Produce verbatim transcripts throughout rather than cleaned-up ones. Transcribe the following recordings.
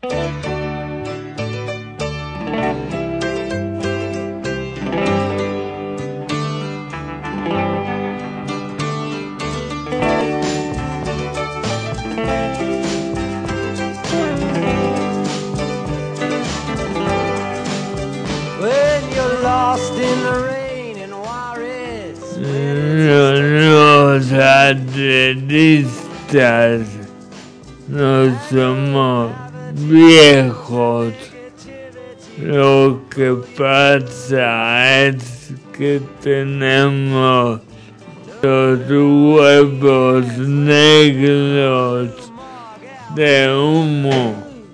Los atletistas no somos viejos. Lo que pasa es que tenemos los huevos negros de humo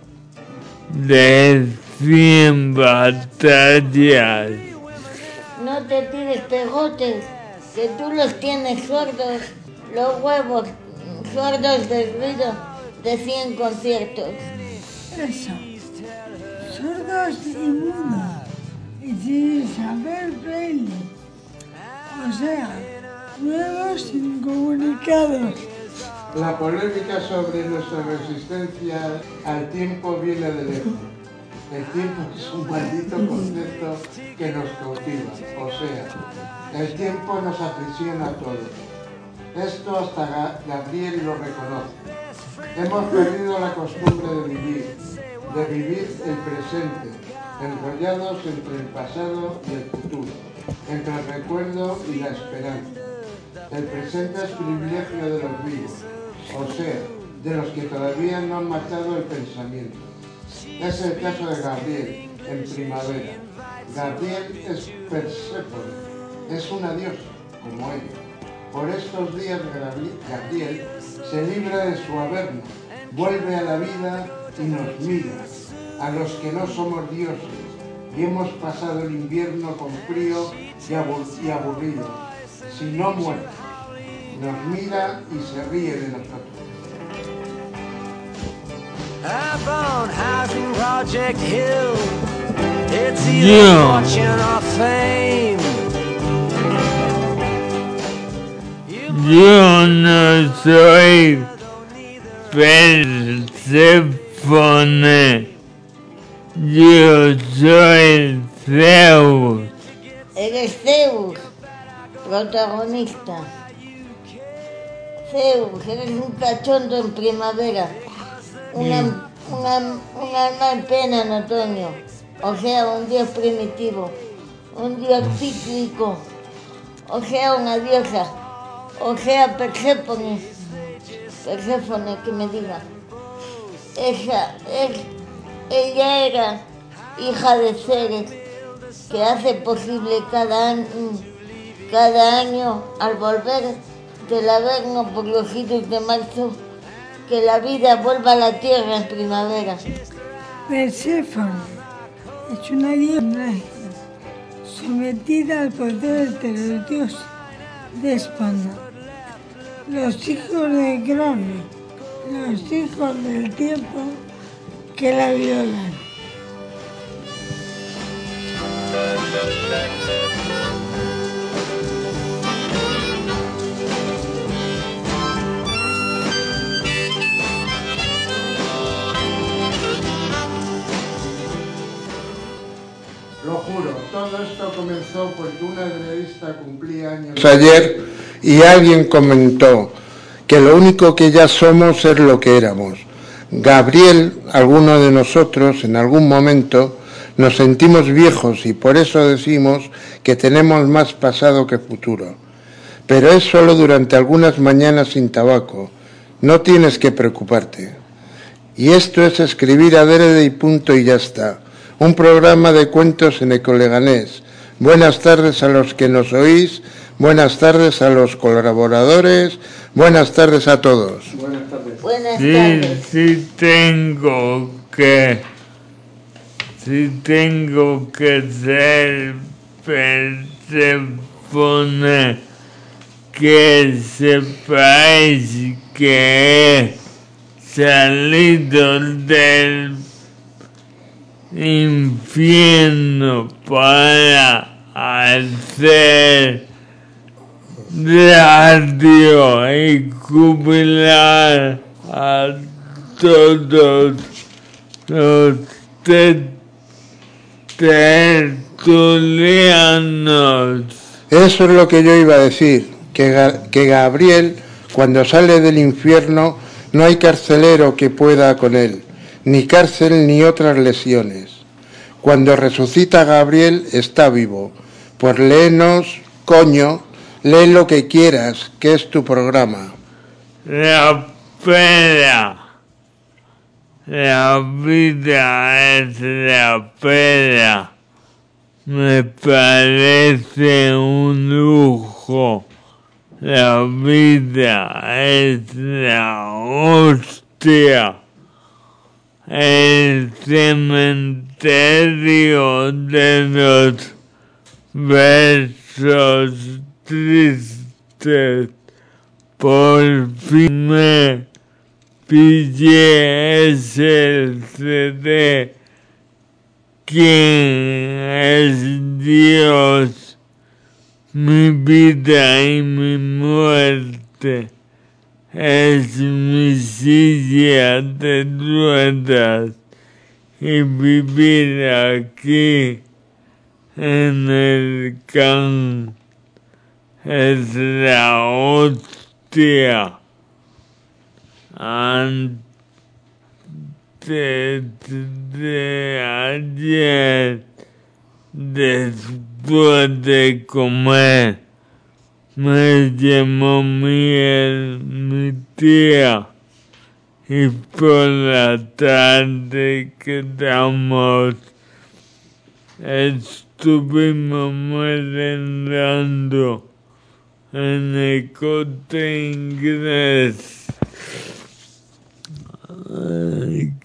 de cien batallas. No te tires pegotes, que tú los tienes sordos, los huevos sordos del ruido de cien conciertos. Eso, sordos y mudos, y sin saber braille, o sea, nuevos incomunicados. La polémica sobre nuestra resistencia al tiempo viene de lejos. El tiempo es un maldito concepto que nos cautiva, o sea, el tiempo nos aprisiona a todos. Esto hasta Gabriel lo reconoce. Hemos perdido la costumbre de vivir, de vivir el presente, enrollados entre el pasado y el futuro, entre el recuerdo y la esperanza. El presente es privilegio de los vivos, o sea, de los que todavía no han marchado el pensamiento. Es el caso de Gabriel, en Primavera. Gabriel es Perséfone, es una diosa, como ella. Por estos días Gabriel se libra de su averno, vuelve a la vida y nos mira, a los que no somos dioses, y hemos pasado el invierno con frío y aburridos, sino muertos. Nos mira y se ríe de nosotros. Up on Housing Project Hill, it's either yeah. fortune or fame. Yo no soy Perséfone, yo soy Zeus. Eres Zeus, protagonista. Zeus, eres un cachondo en primavera. Una, una, un alma en pena en otoño, o sea, un dios primitivo, un dios cíclico, o sea, una diosa, o sea, Perséfone, Perséfone, que me diga. Ella, es, ella era hija de Ceres, que hace posible cada año, cada año al volver del averno por los giros de marzo, que la vida vuelva a la tierra en primavera. Perséfone es una diosa sometida al poder de los dioses déspota, los hijos de Cronos, los hijos del tiempo que la violan. Lo juro, todo esto comenzó porque una periodista cumplía años ayer y alguien comentó que lo único que ya somos es lo que éramos. Gabriel, alguno de nosotros, en algún momento, nos sentimos viejos y por eso decimos que tenemos más pasado que futuro. Pero es solo durante algunas mañanas sin tabaco. No tienes que preocuparte. Y esto es escribir adrede y punto y ya está. Un programa de cuentos en Ecoleganés. Buenas tardes a los que nos oís, buenas tardes a los colaboradores, buenas tardes a todos. Buenas tardes. Buenas sí, tardes. Sí tengo que, sí tengo que ser Perséfone, que sepáis que he salido del infierno para hacer radio y jubilar a todos los te- tertulianos. Eso es lo que yo iba a decir, que, Ga- que Gabriel, cuando sale del infierno, no hay carcelero que pueda con él, ni cárcel ni otras lesiones. Cuando resucita Gabriel, está vivo. Pues léenos, coño, lee lo que quieras, que es tu programa. La pena. La vida es la pena. Me parece un lujo. La vida es la hostia. El cementerio de los versos tristes. Por fin me pillé ese C D. ¿Quién es Dios? Mi vida y mi muerte es mi silla de ruedas, y vivir aquí en el can es la hostia. Antes de ayer, después de comer, me llamó mi, mi tía, y por la tarde quedamos, estuvimos merendando en el Corte Inglés. Ay,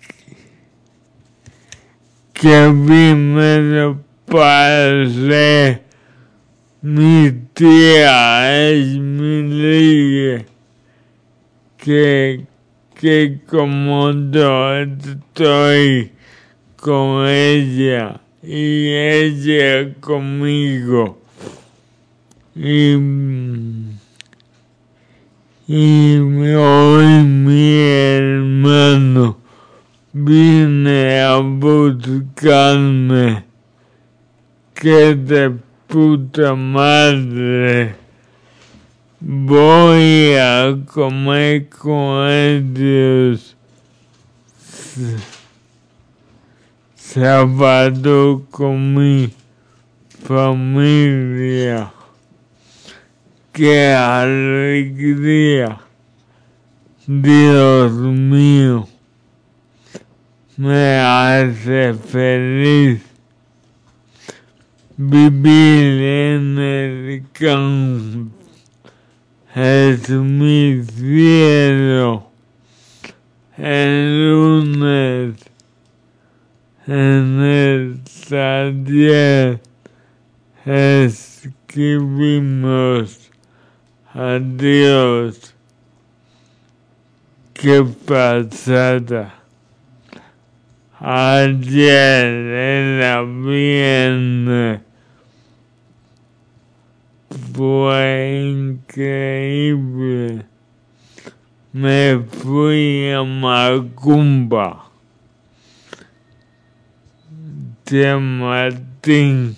que bien me lo pasé. Mi tía es mi liga, que, que como yo estoy con ella y ella conmigo. Y, y hoy mi hermano viene a buscarme. Que de puta madre, voy a comer con ellos sábado con mi familia. ¡Qué alegría! Dios mío, me hace feliz vivir en el campo. Es mi cielo. El lunes en el taller escribimos adiós. Qué pasada. Ayer era viernes. Fue increíble. Me fui a Macumba, San Martín,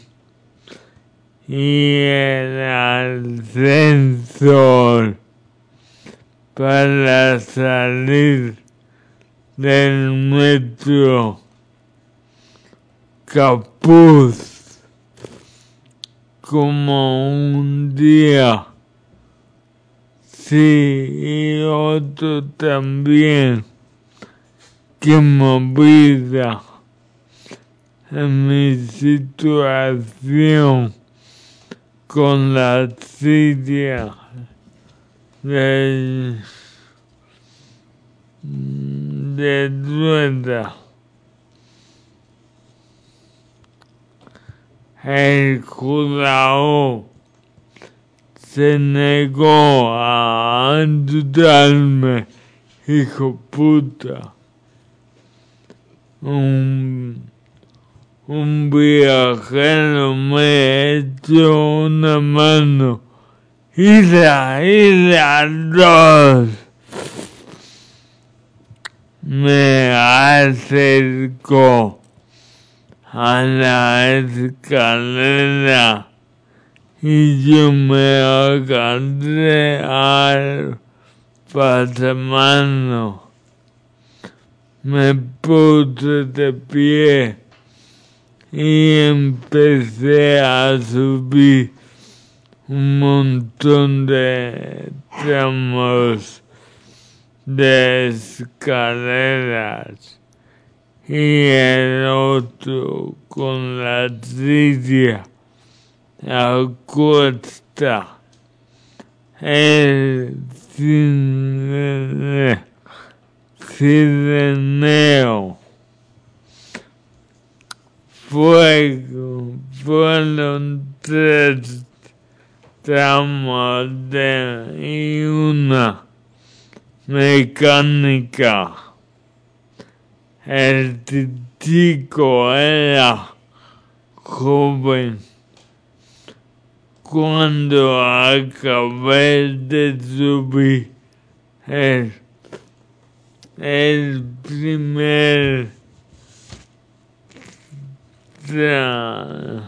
y el ascensor para salir del metro capuz. Como un día, sí, y otro también, que movida en mi situación con la silla de, de rueda. El jurado se negó a ayudarme, hijo puta. Un, un viajero me echó una mano y la, y las dos me acercó a la escalera y yo me agarré al pasamano. Me puse de pie y empecé a subir un montón de tramos de escaleras y el otro con la silla a cuesta. El cine, cireneo. Fuego, fueron tres tramos de y una mecánica. El chico era joven. Cuando acabé de subir el, el primer tra,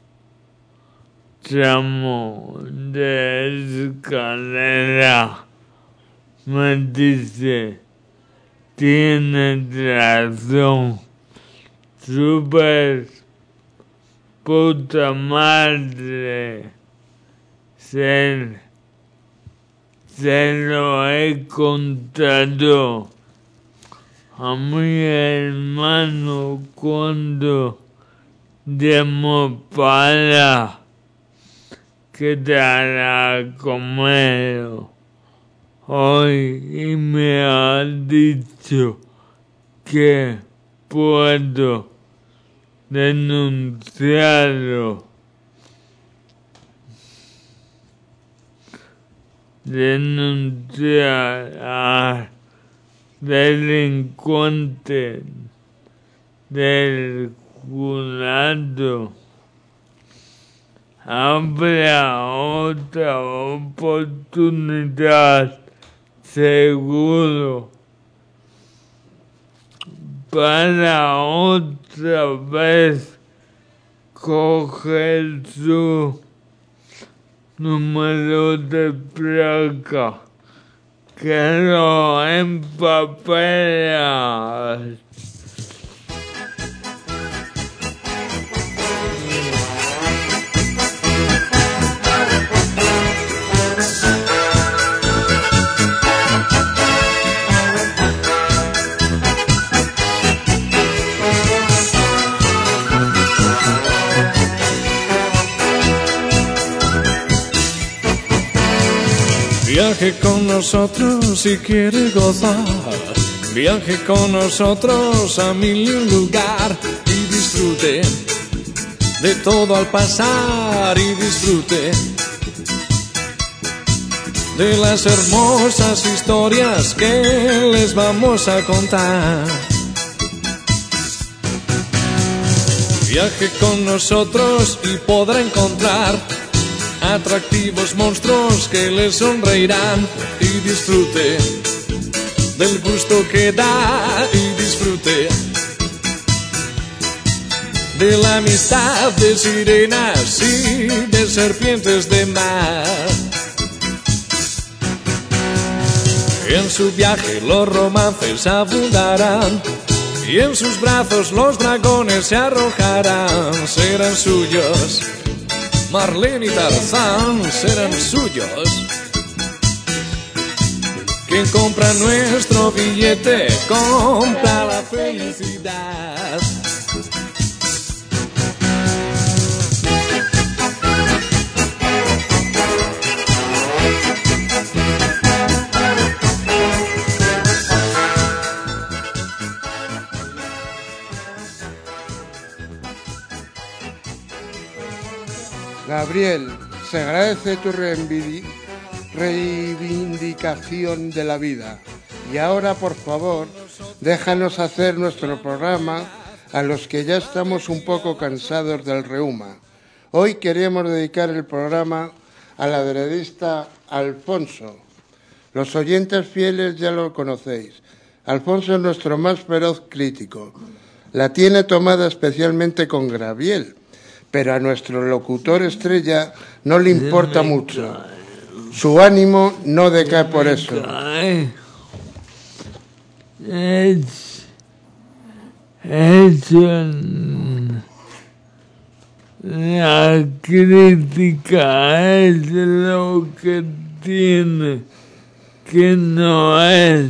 tramo de escalera, me dice, tienes razón, super puta madre, se, se lo he contado a mi hermano cuando demos para quedar a comer hoy y me ha dicho que puedo denunciarlo. Denunciar a delincuentes del jurado. Habrá otra oportunidad, seguro, para otra vez coger su número de placa, que lo empapela. Viaje con nosotros si quiere gozar, viaje con nosotros a mil y un lugar y disfrute de todo al pasar y disfrute de las hermosas historias que les vamos a contar. Viaje con nosotros y podrá encontrar atractivos monstruos que le sonreirán y disfrute del gusto que da y disfrute de la amistad de sirenas y de serpientes de mar. En su viaje los romances abundarán y en sus brazos los dragones se arrojarán. Serán suyos Marlene y Tarzán, serán suyos. Quien compra nuestro billete compra la felicidad. Gabriel, se agradece tu reivindicación de la vida. Y ahora, por favor, déjanos hacer nuestro programa a los que ya estamos un poco cansados del reuma. Hoy queremos dedicar el programa a la veredista Alfonso. Los oyentes fieles ya lo conocéis. Alfonso es nuestro más feroz crítico. La tiene tomada especialmente con Graviel, pero a nuestro locutor estrella no le importa mucho. Su ánimo no decae por eso. Es, es un, la crítica es lo que tiene, que no es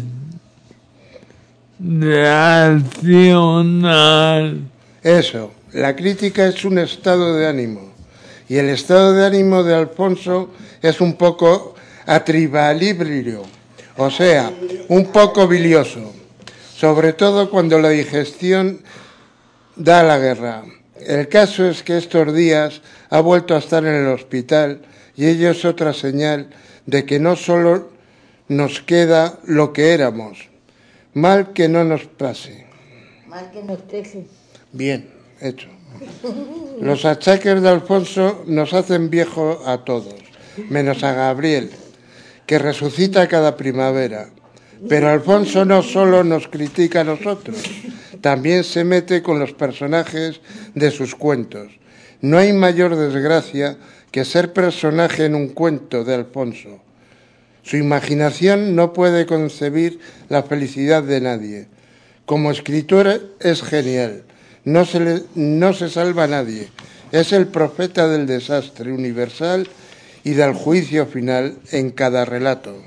racional. Eso, la crítica es un estado de ánimo. Y el estado de ánimo de Alfonso es un poco atribalibrio, o sea, un poco bilioso, sobre todo cuando la digestión da la guerra. El caso es que estos días ha vuelto a estar en el hospital y ello es otra señal de que no solo nos queda lo que éramos. Mal que no nos pase. Mal que nos deje. Bien, hecho. Los achaques de Alfonso nos hacen viejo a todos, menos a Gabriel, que resucita cada primavera. Pero Alfonso no solo nos critica a nosotros, también se mete con los personajes de sus cuentos. No hay mayor desgracia que ser personaje en un cuento de Alfonso. Su imaginación no puede concebir la felicidad de nadie. Como escritor es genial. No se, le, no se salva a nadie. Es el profeta del desastre universal y del juicio final en cada relato.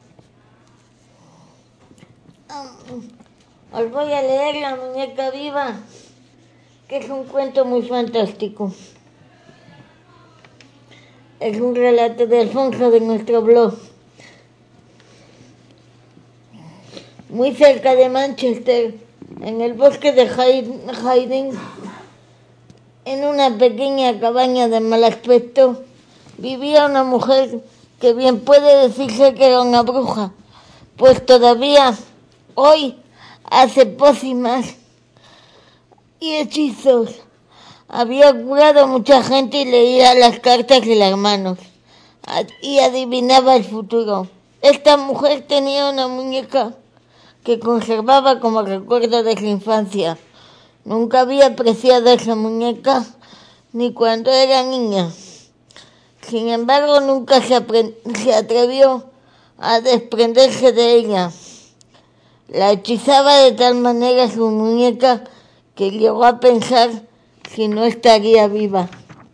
Os voy a leer La muñeca viva, que es un cuento muy fantástico. Es un relato de Alfonso de nuestro blog. Muy cerca de Manchester, en el bosque de Haydn, en una pequeña cabaña de mal aspecto, vivía una mujer que bien puede decirse que era una bruja, pues todavía hoy hace pócimas y hechizos. Había curado a mucha gente y leía las cartas de las manos y adivinaba el futuro. Esta mujer tenía una muñeca que conservaba como recuerdo de su infancia. Nunca había apreciado esa muñeca ni cuando era niña. Sin embargo, nunca se, se atrevió a desprenderse de ella. La hechizaba de tal manera su muñeca que llegó a pensar si no estaría viva.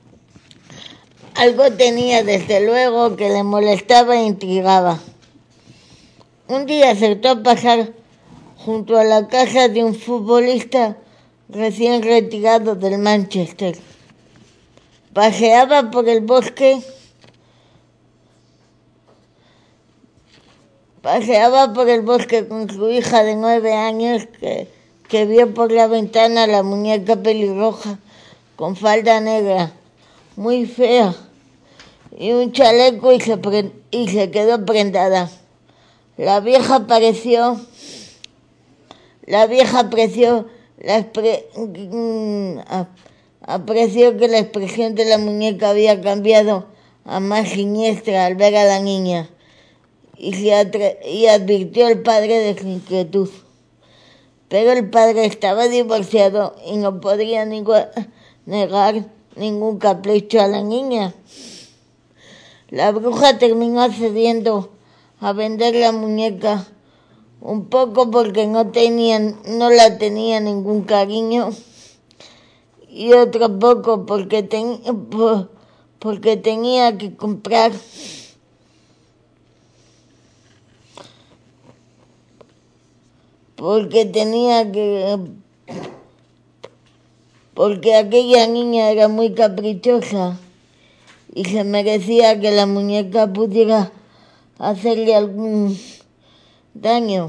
Algo tenía desde luego que le molestaba e intrigaba. Un día acertó a pasar junto a la casa de un futbolista recién retirado del Manchester. Paseaba por el bosque, paseaba por el bosque con su hija de nueve años que, que vio por la ventana la muñeca pelirroja con falda negra, muy fea, y un chaleco y se, pre- y se quedó prendada. La vieja apareció, la vieja apreció, la expre, apreció que la expresión de la muñeca había cambiado a más siniestra al ver a la niña y, se atre, y advirtió al padre de su inquietud. Pero el padre estaba divorciado y no podía ningún, negar ningún capricho a la niña. La bruja terminó accediendo a vender la muñeca, un poco porque no tenían, no la tenía ningún cariño y otro poco porque, ten, por, porque tenía que comprar porque tenía que porque aquella niña era muy caprichosa y se merecía que la muñeca pudiera hacerle algún daño.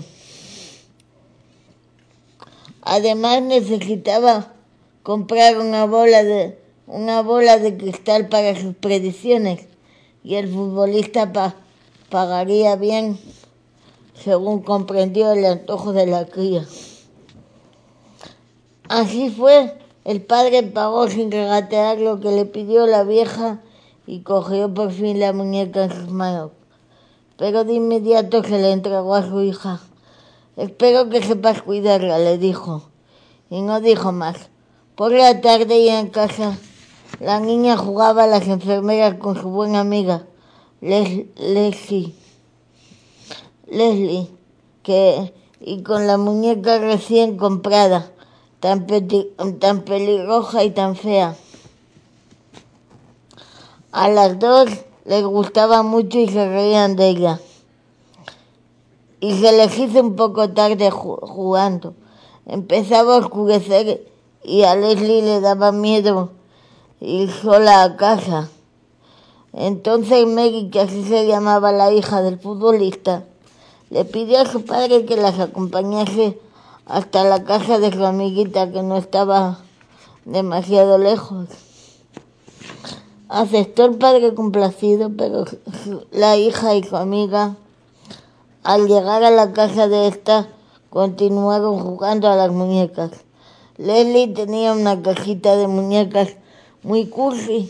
Además necesitaba comprar una bola de una bola de cristal para sus predicciones y el futbolista pa, pagaría bien, según comprendió el antojo de la cría. Así fue, el padre pagó sin regatear lo que le pidió la vieja y cogió por fin la muñeca en sus manos. Pero de inmediato se la entregó a su hija. Espero que sepas cuidarla, le dijo. Y no dijo más. Por la tarde ya en casa, la niña jugaba a las enfermeras con su buena amiga, Les, Leslie. Leslie, que, y con la muñeca recién comprada, tan, peti, tan pelirroja y tan fea. A las dos les gustaba mucho y se reían de ella. Y se les hizo un poco tarde jugando. Empezaba a oscurecer y a Leslie le daba miedo ir sola a casa. Entonces Mary, que así se llamaba la hija del futbolista, le pidió a su padre que las acompañase hasta la casa de su amiguita, que no estaba demasiado lejos. Aceptó el padre complacido, pero la hija y su amiga, al llegar a la casa de esta, continuaron jugando a las muñecas. Leslie tenía una cajita de muñecas muy cursi,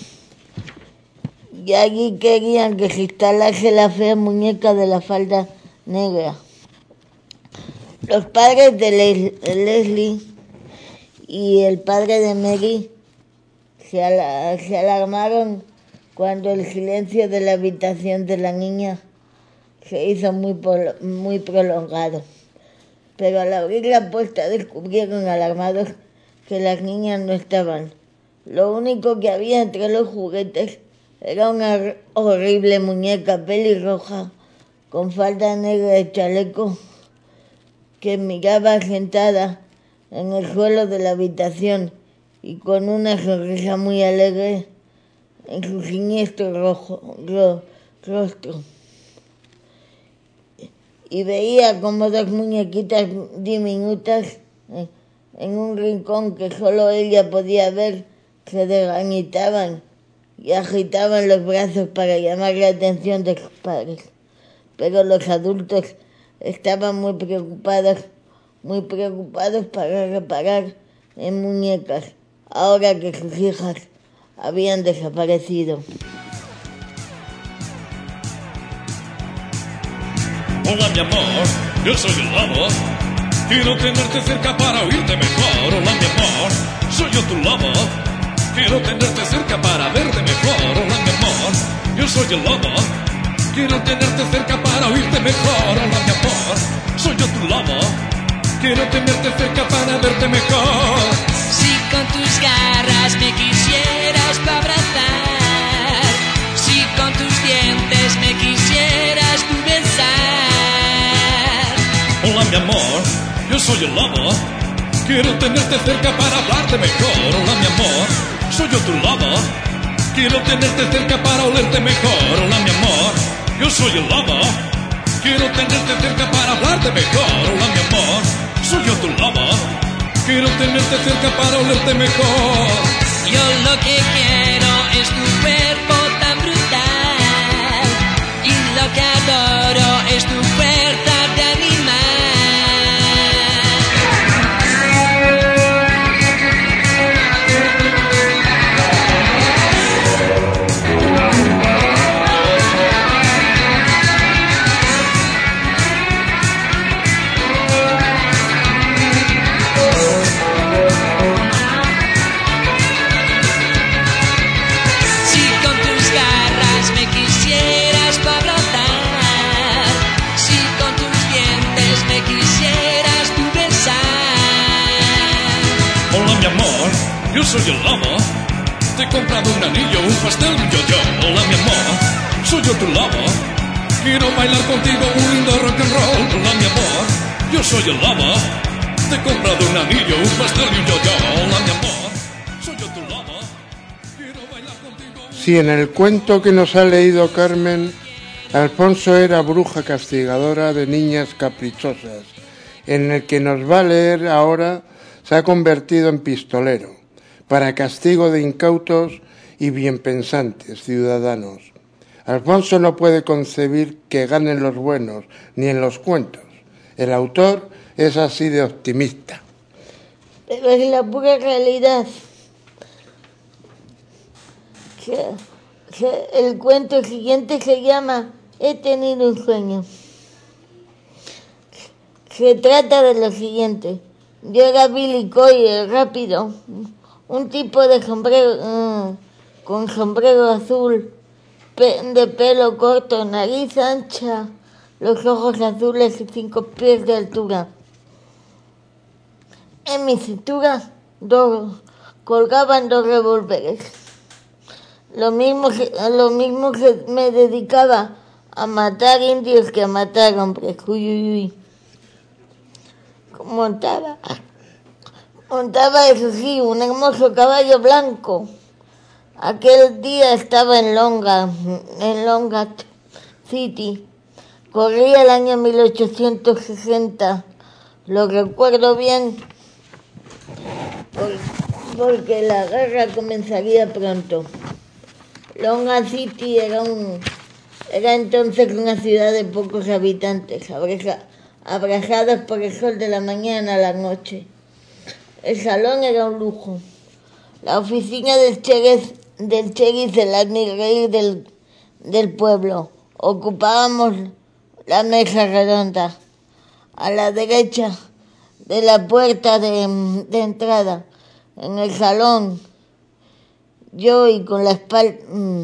y allí querían que se instalase la fea muñeca de la falda negra. Los padres de, Les- de Leslie y el padre de Mary se, al- se alarmaron cuando el silencio de la habitación de la niña se hizo muy, pol- muy prolongado. Pero al abrir la puerta descubrieron alarmados que las niñas no estaban. Lo único que había entre los juguetes era una horrible muñeca pelirroja con falda negra y chaleco que miraba sentada en el suelo de la habitación y con una sonrisa muy alegre en su siniestro rojo, ro, rostro. Y veía como dos muñequitas diminutas eh, en un rincón que solo ella podía ver se desgañitaban y agitaban los brazos para llamar la atención de sus padres. Pero los adultos estaban muy preocupados, muy preocupados para reparar en muñecas, ahora que sus hijas habían desaparecido. Hola mi amor, yo soy el lobo. Quiero tenerte cerca para oírte mejor. Hola mi amor, soy yo tu lobo. Quiero tenerte cerca para verte mejor. Hola mi amor, yo soy el lobo. Quiero tenerte cerca para oírte mejor. Hola mi amor, soy yo tu lobo. Quiero tenerte cerca para verte mejor. Si con tus garras me quisieras pa' abrazar, si con tus dientes me quisieras tú besar. Hola mi amor, yo soy el lobo. Quiero tenerte cerca para hablarte mejor. Hola mi amor, soy yo tu lobo. Quiero tenerte cerca para olerte mejor. Hola mi amor, yo soy el lobo. Quiero tenerte cerca para hablarte mejor. Hola mi amor, soy yo tu lobo. Quiero tenerte cerca para olerte mejor. Yo lo que quiero es tu cuerpo tan brutal, y lo que adoro es tu fuerza de animal. Yo soy el lobo. Te he comprado un anillo, un pastel y un yo-yo. Hola mi amor, soy yo tu lobo. Quiero bailar contigo un lindo rock and roll. Hola mi amor, yo soy el lobo. Te he comprado un anillo, un pastel y un yo-yo. Hola mi amor, soy yo tu lobo. Quiero bailar contigo un... Si en el cuento que nos ha leído Carmen, Alfonso era bruja castigadora de niñas caprichosas, en el que nos va a leer ahora se ha convertido en pistolero, para castigo de incautos y bienpensantes ciudadanos. Alfonso no puede concebir que ganen los buenos, ni en los cuentos. El autor es así de optimista. Pero es la pura realidad. Que, que el cuento siguiente se llama He tenido un sueño. Se trata de lo siguiente. Yo era Billy Coy, el rápido, un tipo de sombrero, uh, con sombrero azul, pe de pelo corto, nariz ancha, los ojos azules y cinco pies de altura. En mi cintura dos, colgaban dos revólveres. Lo mismo, que, lo mismo que me dedicaba a matar indios que a matar hombres. Uy, uy, uy. Montaba, montaba eso sí, un hermoso caballo blanco. Aquel día estaba en Longa, en Longa City. Corría el año mil ochocientos sesenta. Lo recuerdo bien porque la guerra comenzaría pronto. Longa City era un era entonces una ciudad de pocos habitantes, abreja, abrazados por el sol de la mañana a la noche. El salón era un lujo. La oficina del sheriff, del sheriff el almirrey del, del pueblo. Ocupábamos la mesa redonda. A la derecha de la puerta de, de entrada, en el salón, yo y con la espalda...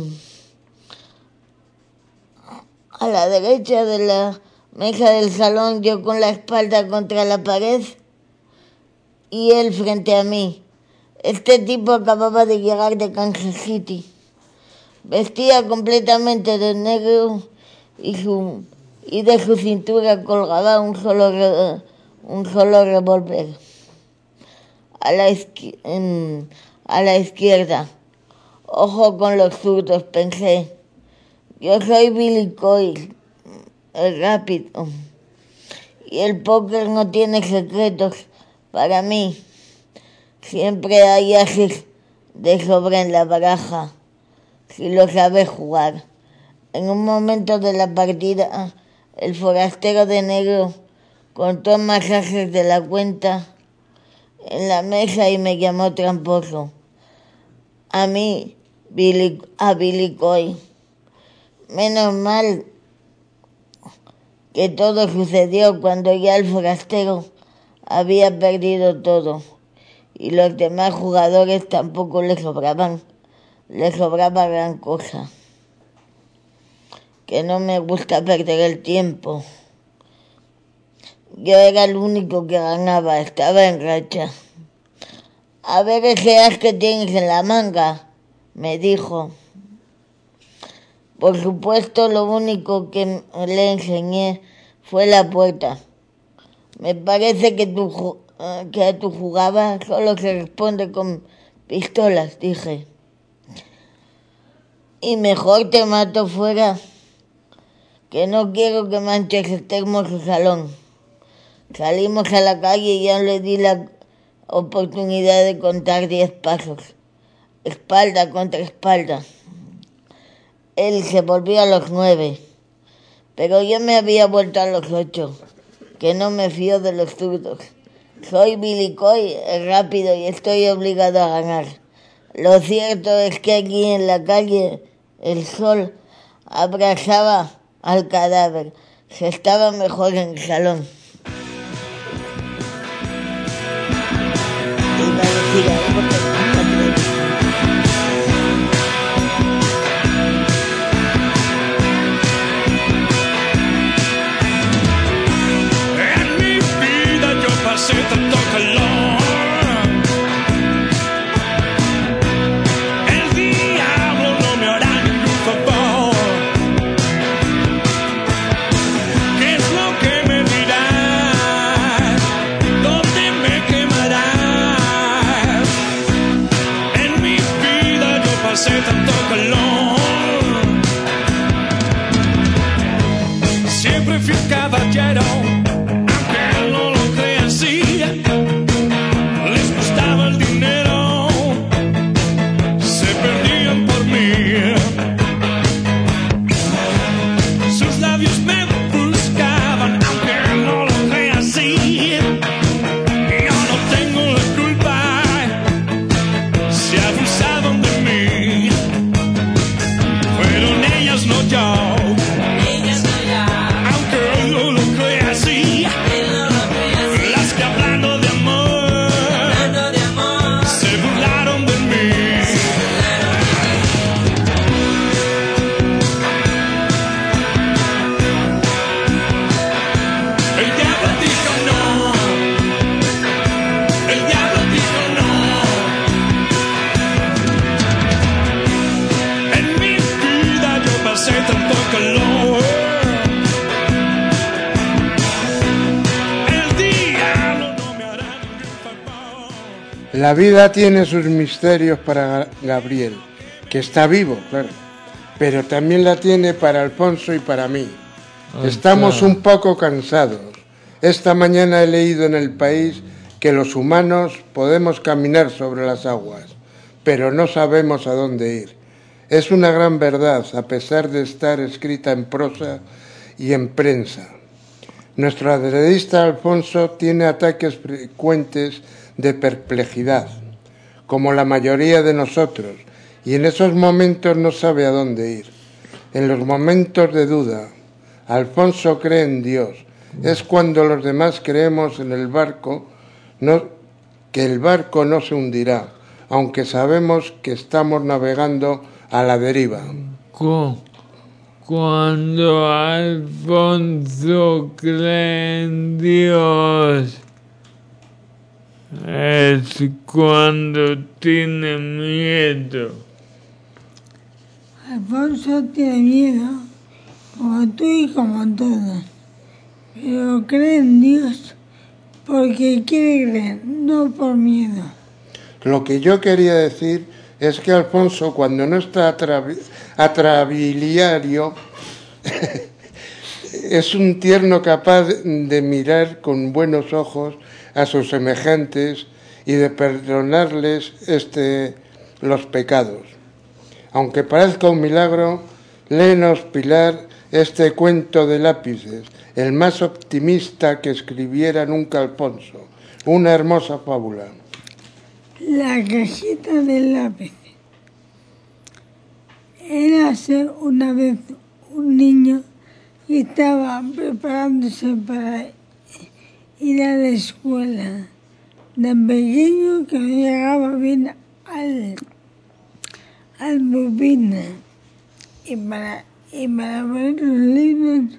A la derecha de la mesa del salón, yo con la espalda contra la pared y él frente a mí. Este tipo acababa de llegar de Kansas City. Vestía completamente de negro y, su, y de su cintura colgaba un solo, re, un solo revólver. A la, en, a la izquierda. Ojo con los zurdos, pensé. Yo soy Billy Coy, el rápido. Y el póker no tiene secretos para mí. Siempre hay ases de sobre en la baraja, si lo sabes jugar. En un momento de la partida, el forastero de negro contó más ases de la cuenta en la mesa y me llamó tramposo. A mí, Billy, a Billy Coy. Menos mal que todo sucedió cuando ya el forastero había perdido todo y los demás jugadores tampoco le sobraban, le sobraba gran cosa. Que no me gusta perder el tiempo. Yo era el único que ganaba, estaba en racha. A ver ese as que tienes en la manga, me dijo. Por supuesto, lo único que le enseñé fue la puerta. Me parece que tú, que a tu jugada solo se responde con pistolas, dije. Y mejor te mato fuera, que no quiero que manches este hermoso salón. Salimos a la calle y ya le di la oportunidad de contar diez pasos, espalda contra espalda. Él se volvió a los nueve, pero yo me había vuelto a los ocho, que no me fío de los zurdos. Soy Billy Coy, el rápido, y estoy obligado a ganar. Lo cierto es que aquí en la calle el sol abrasaba al cadáver. Se estaba mejor en el salón. Iba a decir algo, pero pasé tanto calor. El diablo no me hará ningún favor. ¿Qué es lo que me dirás? ¿Dónde me quemarás? En mi vida yo pasé tanto calor. Siempre fui un caballero, aunque no lo creas así. La vida tiene sus misterios para Gabriel, que está vivo, claro, pero también la tiene para Alfonso y para mí. Oh, Estamos claro. un poco cansados. Esta mañana he leído en El País que los humanos podemos caminar sobre las aguas, pero no sabemos a dónde ir. Es una gran verdad, a pesar de estar escrita en prosa y en prensa. Nuestro adredista Alfonso tiene ataques frecuentes de perplejidad, como la mayoría de nosotros, y en esos momentos no sabe a dónde ir. En los momentos de duda, Alfonso cree en Dios. Es cuando los demás creemos en el barco, no, que el barco no se hundirá, aunque sabemos que estamos navegando a la deriva. Cuando Alfonso cree en Dios, es cuando tiene miedo. Alfonso tiene miedo, como tú y como todos, pero cree en Dios porque quiere creer, no por miedo. Lo que yo quería decir es que Alfonso, cuando no está atravi- atrabiliario, es un tierno capaz de mirar con buenos ojos a sus semejantes y de perdonarles este, los pecados. Aunque parezca un milagro, léenos, Pilar, este cuento de lápices, el más optimista que escribiera nunca Alfonso, una hermosa fábula. La cajita del lápiz. Érase una vez un niño que estaba preparándose para ir a la escuela, tan pequeño que no llegaba bien al, al pupitre, y para, y para poner los libros,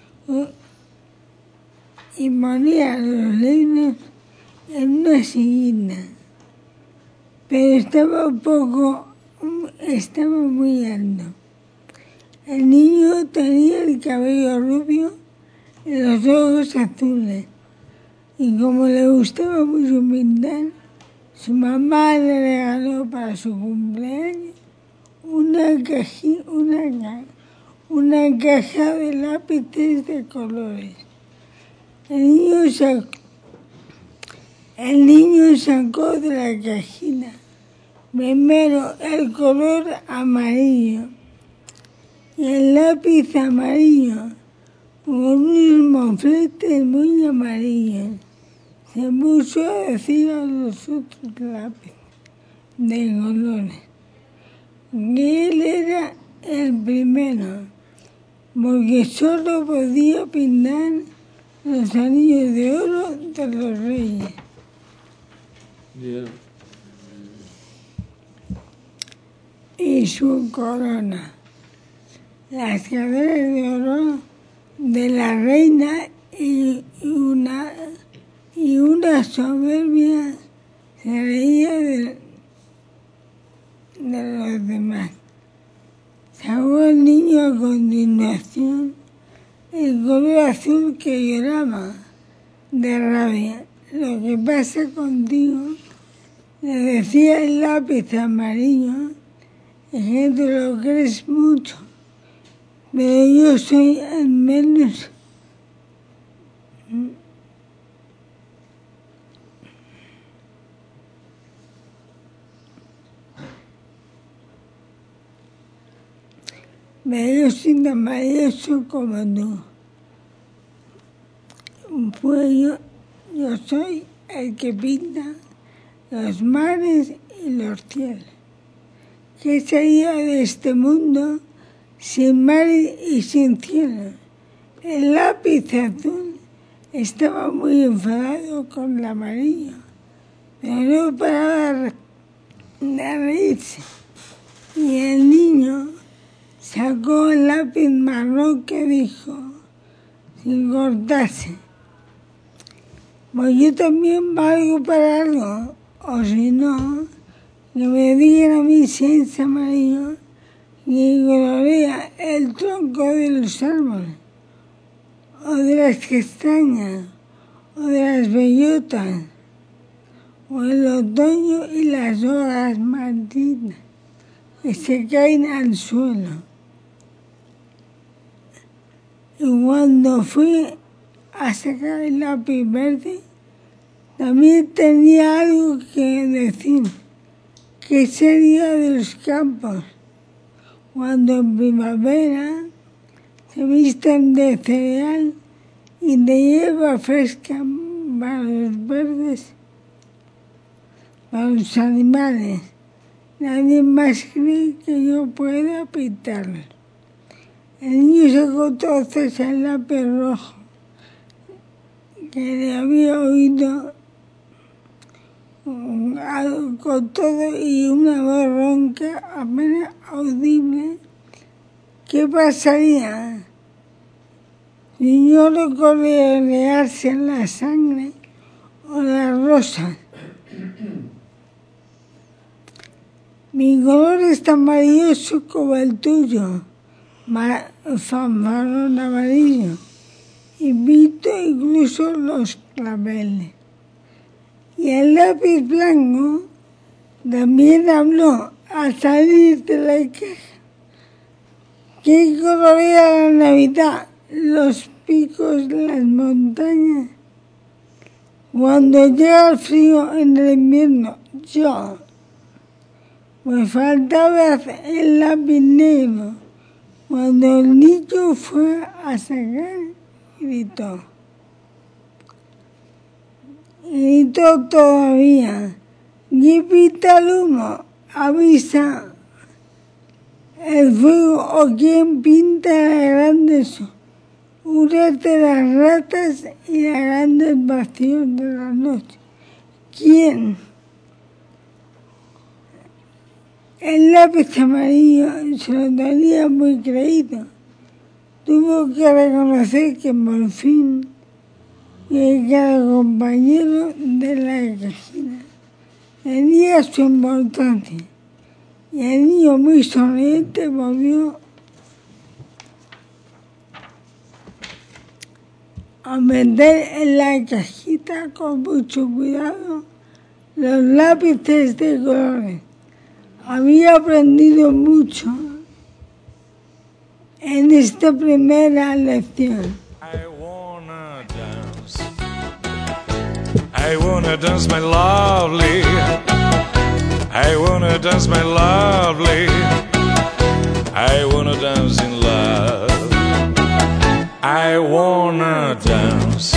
y ponía los libros en una sillita, pero estaba un poco, estaba muy alto. El niño tenía el cabello rubio y los ojos azules, y como le gustaba mucho pintar, su mamá le regaló para su cumpleaños una, caji, una, una caja de lápices de colores. El niño sacó, el niño sacó de la cajita primero el color amarillo y el lápiz amarillo con unos mofletes muy amarillos. Se puso a decir a los otros lápices de colores que él era el primero, porque solo podía pintar los anillos de oro de los reyes. Yeah. Y su corona, las cadenas de oro de la reina y una, y una soberbia se reía de, de los demás. Sacó el niño a continuación el color azul que lloraba de rabia. Lo que pasa contigo, le decía el lápiz amarillo, es que tú lo crees mucho, pero yo soy al menos pero yo soy tan maravilloso como tú. Pues yo, yo soy el que pinta los mares y los cielos. ¿Qué sería de este mundo sin mar y sin cielo? El lápiz azul estaba muy enfadado con el amarillo, pero no paraba de reírse. Y el niño sacó el lápiz marrón que dijo, sin cortarse, pues yo también valgo para algo, o si no, que me digan a mí si es amarillo y colorea el tronco de los árboles, o de las castañas, o de las bellotas, o o el otoño y las hojas marchitas que se caen al suelo. Y cuando fui a sacar el lápiz verde, también tenía algo que decir. ¿Qué sería de los campos cuando en primavera se visten de cereal y de hierba fresca para los verdes, para los animales? Nadie más cree que yo pueda pintarlo. El niño sacó entonces el lápiz rojo que le había oído con todo y una voz ronca apenas audible. ¿Qué pasaría si yo le colorease la sangre o las rosas? Mi color es tan maravilloso como el tuyo, fanfarrón amarillo, y pinto incluso los claveles. Y el lápiz blanco también habló al salir de la caja. ¿Quién colorea la Navidad, los picos, las montañas? Cuando llega el frío en el invierno, yo. Me faltaba el lápiz negro. Cuando el niño fue a sacar, gritó. Gritó todavía. ¿Quién pinta el humo? Avisa el fuego. ¿O quién pinta las grandes uras de las ratas y las grandes vacíos de la noche? ¿Quién? El lápiz amarillo se lo tenía muy creído. Tuvo que reconocer que por fin que cada compañero de la cajita tenía su importancia. Y el niño muy sonriente volvió a meter en la cajita con mucho cuidado los lápices de colores. Había aprendido mucho en esta primera lección. I wanna dance. I wanna dance, my lovely. I wanna dance, my lovely. I wanna dance in love. I wanna dance.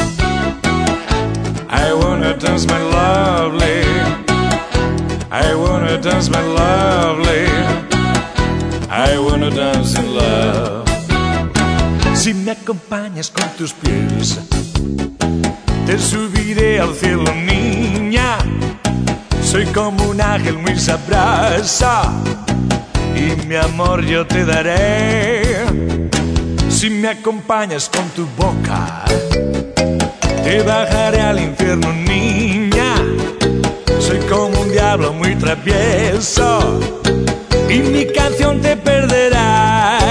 I wanna dance, my lovely. I wanna dance, my lovely. I wanna dance in love. Si me acompañas con tus pies, te subiré al cielo, niña. Soy como un ángel muy sabroso y mi amor yo te daré. Si me acompañas con tu boca, te bajaré al infierno, niña. Soy como un diablo muy travieso y mi canción te perderá.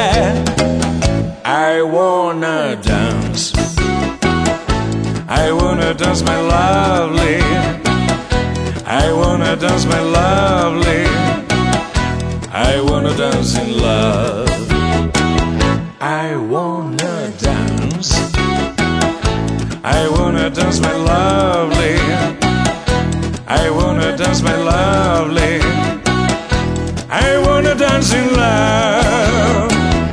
I wanna dance. I wanna dance, my lovely. I wanna dance, my lovely. I wanna dance in love. I wanna dance. I wanna dance, my lovely. I wanna dance, my lovely. I wanna dance in love.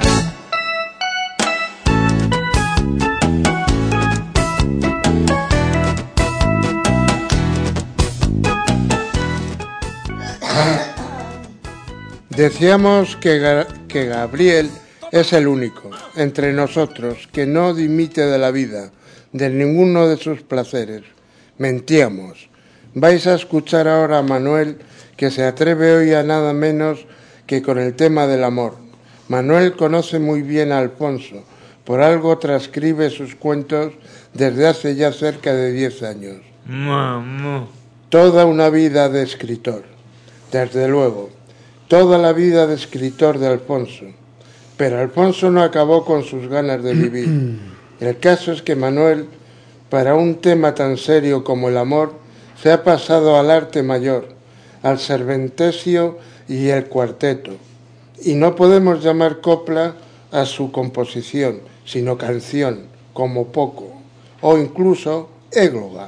Decíamos que, Ga- que Gabriel es el único entre nosotros que no dimite de la vida, de ninguno de sus placeres. Mentíamos. Vais a escuchar ahora a Manuel, que se atreve hoy a nada menos que con el tema del amor. Manuel conoce muy bien a Alfonso, por algo transcribe sus cuentos desde hace ya cerca de diez años. Mamá. Toda una vida de escritor, desde luego, toda la vida de escritor de Alfonso. Pero Alfonso no acabó con sus ganas de vivir. El caso es que Manuel, para un tema tan serio como el amor, se ha pasado al arte mayor, al serventesio y el cuarteto, y no podemos llamar copla a su composición, sino canción, como poco, o incluso égloga.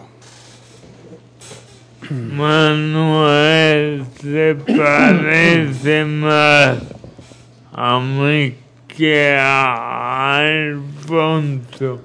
Manuel se parece más a mí que a Alfonso.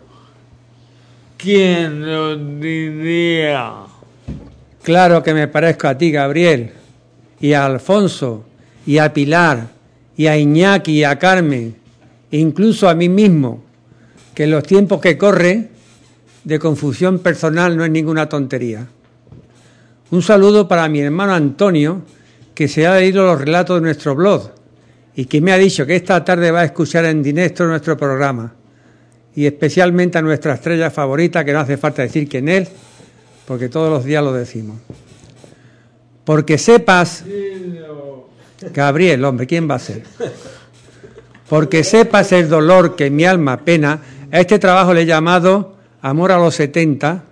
¿Quién lo diría? Claro que me parezco a ti, Gabriel, y a Alfonso, y a Pilar, y a Iñaki, y a Carmen, e incluso a mí mismo, que en los tiempos que corre, de confusión personal no es ninguna tontería. Un saludo para mi hermano Antonio, que se ha leído los relatos de nuestro blog y que me ha dicho que esta tarde va a escuchar en directo nuestro programa, y especialmente a nuestra estrella favorita, que no hace falta decir quién es, porque todos los días lo decimos. Porque sepas, Gabriel, hombre, ¿quién va a ser? Porque sepas el dolor que mi alma pena, a este trabajo le he llamado Amor a los setenta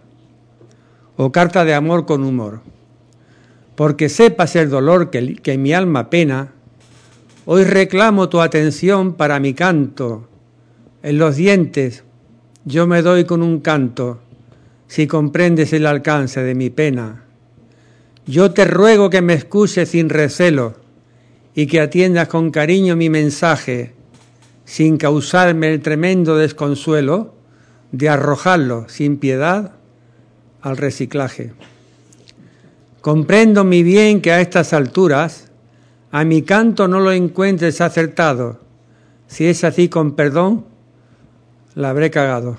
o Carta de amor con humor. Porque sepas el dolor que, que mi alma pena, hoy reclamo tu atención para mi canto. En los dientes yo me doy con un canto, si comprendes el alcance de mi pena. Yo te ruego que me escuches sin recelo y que atiendas con cariño mi mensaje, sin causarme el tremendo desconsuelo de arrojarlo sin piedad al reciclaje. Comprendo mi bien que a estas alturas a mi canto no lo encuentres acertado. Si es así, con perdón, la habré cagado.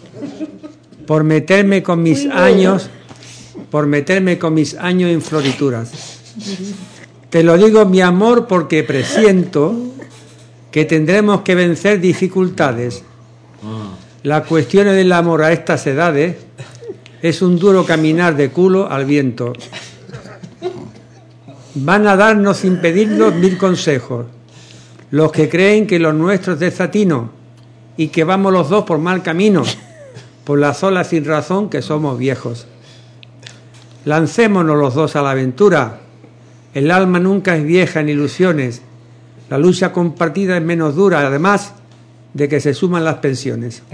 Por meterme con mis años, por meterme con mis años en florituras. Te lo digo, mi amor, porque presiento que tendremos que vencer dificultades. La cuestión del amor a estas edades es un duro caminar de culo al viento. Van a darnos sin pedirnos mil consejos, los que creen que lo nuestro es desatino y que vamos los dos por mal camino, por la sola sin razón que somos viejos. Lancémonos los dos a la aventura. El alma nunca es vieja en ilusiones. La lucha compartida es menos dura, además de que se suman las pensiones.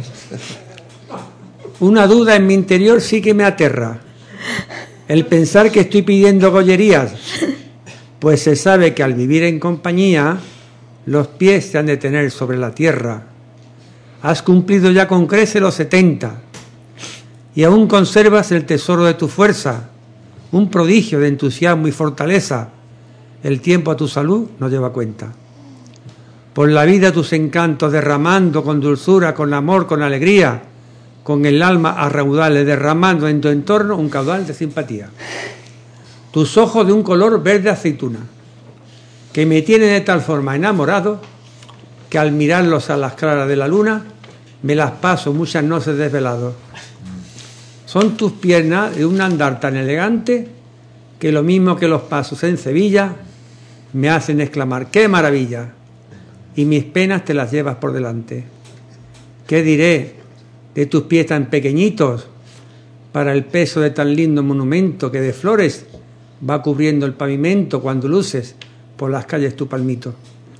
Una duda en mi interior sí que me aterra. El pensar que estoy pidiendo gollerías, pues se sabe que al vivir en compañía, los pies se han de tener sobre la tierra. Has cumplido ya con crece los setenta y aún conservas el tesoro de tu fuerza, un prodigio de entusiasmo y fortaleza. El tiempo a tu salud no lleva cuenta. Por la vida tus encantos derramando con dulzura, con amor, con alegría, con el alma a raudales, derramando en tu entorno un caudal de simpatía. Tus ojos de un color verde aceituna, que me tienen de tal forma enamorado, que al mirarlos a las claras de la luna, me las paso muchas noches desvelado. Son tus piernas de un andar tan elegante, que lo mismo que los pasos en Sevilla, me hacen exclamar, ¡qué maravilla! Y mis penas te las llevas por delante. ¿Qué diré de tus pies tan pequeñitos para el peso de tan lindo monumento que de flores va cubriendo el pavimento cuando luces por las calles tu palmito?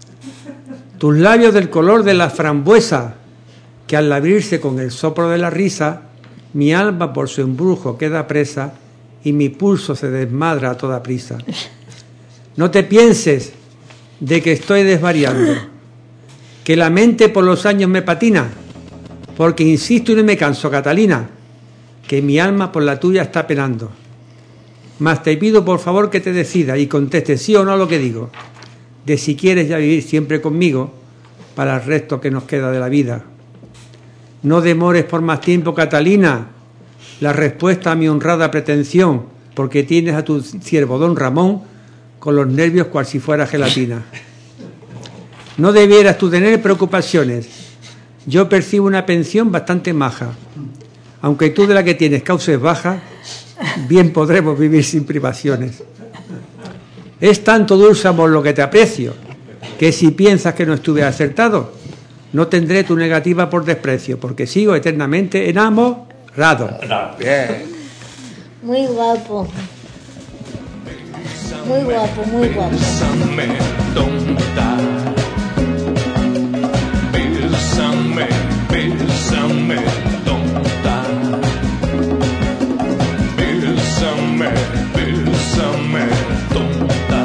Tus labios del color de la frambuesa, que al abrirse con el soplo de la risa, mi alma por su embrujo queda presa y mi pulso se desmadra a toda prisa. No te pienses de que estoy desvariando, que la mente por los años me patina, porque insisto y no me canso, Catalina, que mi alma por la tuya está penando. Mas te pido por favor que te decida y conteste sí o no a lo que digo, de si quieres ya vivir siempre conmigo para el resto que nos queda de la vida. No demores por más tiempo, Catalina, la respuesta a mi honrada pretensión, porque tienes a tu siervo don Ramón con los nervios cual si fuera gelatina. No debieras tú tener preocupaciones. Yo percibo una pensión bastante maja. Aunque tú de la que tienes cauces bajas, bien podremos vivir sin privaciones. Es tanto dulce amor lo que te aprecio, que si piensas que no estuve acertado, no tendré tu negativa por desprecio, porque sigo eternamente enamorado. Bien. Muy guapo. Muy guapo, muy guapo. Bésame, tonta. Bésame, bésame, tonta. Bésame, bésame, tonta.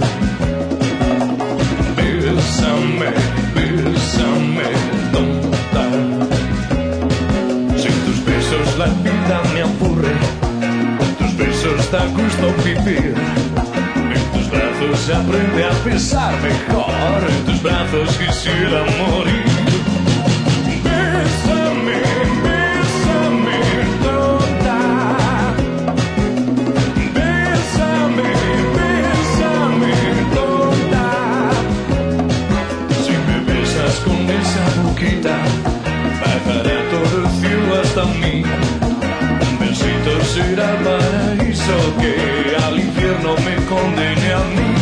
Bésame, bésame, tonta. Sin tus besos la vida me aburre. Con tus besos da gusto vivir. Se aprende a pensar mejor. En tus brazos quisiera morir. Bésame, bésame, tonta. Bésame, bésame, tonta. Si me besas con esa boquita, bajará todo el cielo hasta mí. Un besito será el paraíso que al infierno me condene a mí.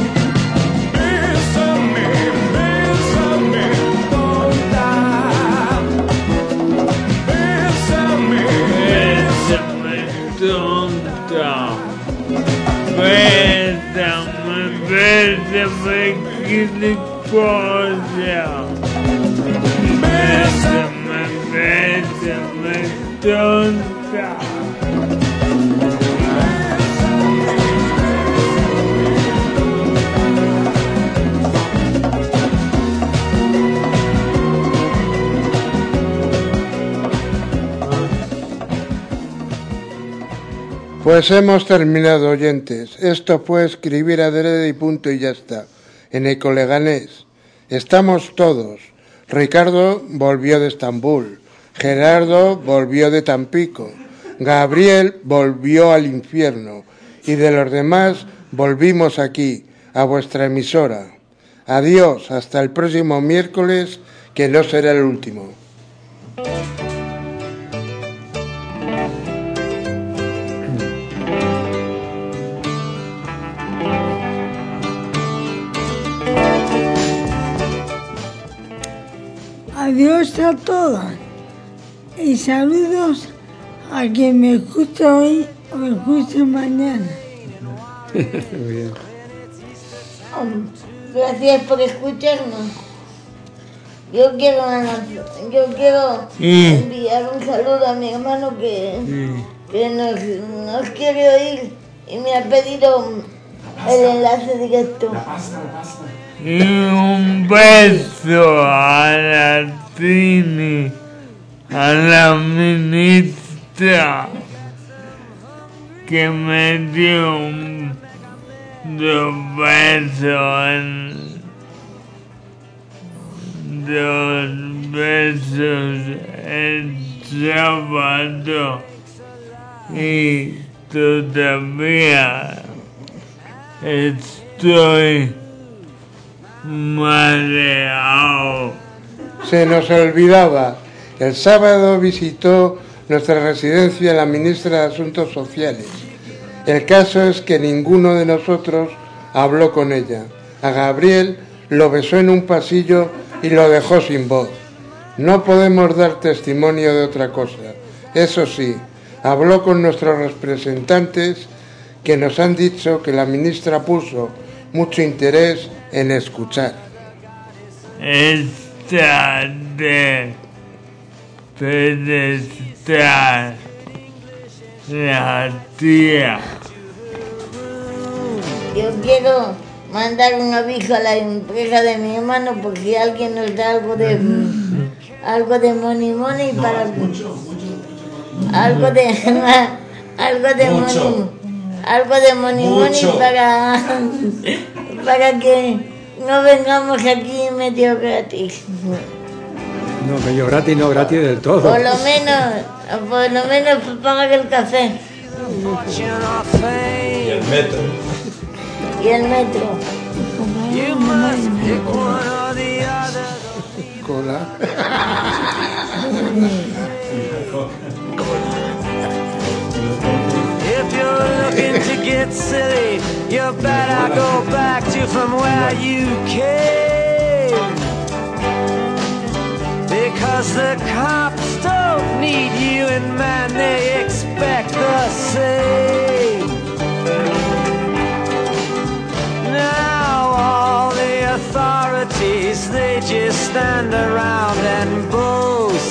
Tonta, bésame, bésame, gilipollas. Bésame, bésame, tonta. Pues hemos terminado, oyentes. Esto fue escribir adrede y punto y ya está. En Ecoleganés. Estamos todos. Ricardo volvió de Estambul. Gerardo volvió de Tampico. Gabriel volvió al infierno. Y de los demás volvimos aquí, a vuestra emisora. Adiós, hasta el próximo miércoles, que no será el último. Adiós a todos y saludos a quien me escucha hoy o me escuche mañana. Muy bien. Gracias por escucharnos. Yo quiero, yo quiero enviar un saludo a mi hermano que, que nos, nos quiere oír y me ha pedido el enlace directo. Y un beso a la Trini, a la ministra, que me dio un, dos besos, en, dos besos el sábado y todavía estoy mareado. Se nos olvidaba. El sábado visitó nuestra residencia la ministra de Asuntos Sociales. El caso es que ninguno de nosotros habló con ella. A Gabriel lo besó en un pasillo y lo dejó sin voz. No podemos dar testimonio de otra cosa. Eso sí, habló con nuestros representantes que nos han dicho que la ministra puso mucho interés en escuchar. Esta de pedestal la tía. Yo quiero mandar un aviso a la empresa de mi hermano por si alguien nos da algo de algo de money money para mucho, mucho, mucho, algo de algo de mucho. money algo de money mucho. money para para que no vengamos aquí medio gratis. No, medio gratis, no gratis del todo. Por lo menos, por lo menos pagar el café. Y el metro. Y el metro. Cola. If you're looking to get silly, you better go back to from where you came. Because the cops don't don't need you, and man, they expect the same. Now all the authorities, they just stand around and boast.